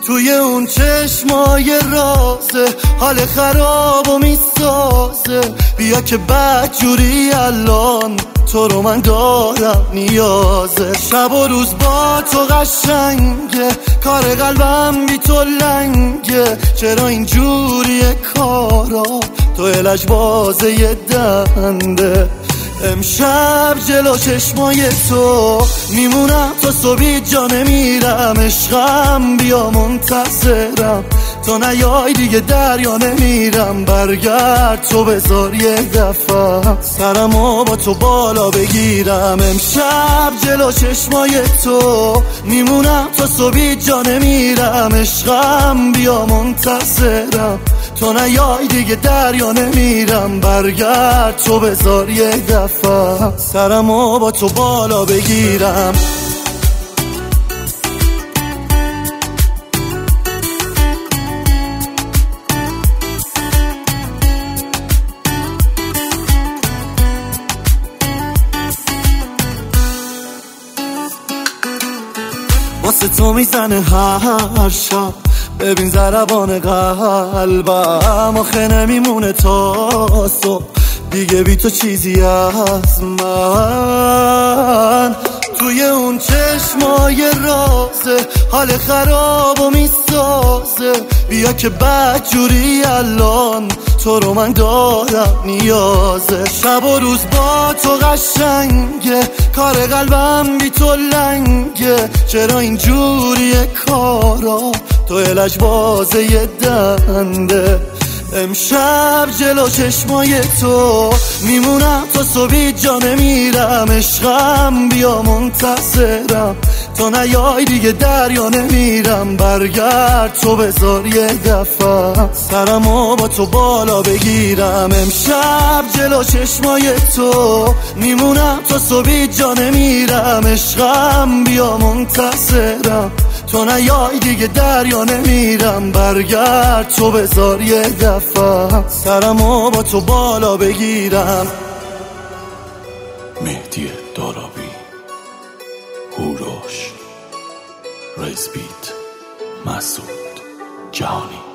توی اون چشمای رازه حال خرابو میسازه. بیا که بدجوری الان تو رو من دارم نیازه. شب و روز با تو قشنگه، کار قلبم بی تو لنگه. چرا اینجوریه کارا، تو لجبازه یه دنده. امشب جلو چشمای تو میمونم تا صبح جا نمیرم. عشقم بیا منتظرم، تو نیای دیگه دریا نمیرم. برگرد تو بذار یه دفعه سرمو با تو بالا بگیرم. امشب جلو چشمای تو میمونم تا صبح جا نمیرم. عشقم بیا منتظرم، تو نیای دیگه دریا نمیرم. برگرد تو بذار یه دفعه سرمو با تو بالا بگیرم. واسه تو میزنه هر شب، ببین ضربان قلبم. آخه نمیمونه تا صبح دیگه بی تو چیزی از من. توی اون چشمای رازه حال خرابو میسازه. بیا که بدجوری الان تو رو من دارم نیازه. شب و روز با تو قشنگه، کار قلبم بی تو لنگه. چرا اینجوریه کارا، تو لجبازه یه دنده. امشب جلو چشمای تو میمونم تا صبح جا نمیرم. عشقم بیا منتظرم، تو نیای دیگه دریا نمیرم. برگرد تو بذار یه دفعه سرمو با تو بالا بگیرم. امشب جلو چشمای تو میمونم تا صبح جا نمیرم. عشقم بیا منتظرم، تو نیای دیگه دریا نمیرم. برگرد تو بذار یه دفعه سرمو با تو بالا بگیرم. مهدی دارابی، هوروش، ریزبیت، مسعود جهانی.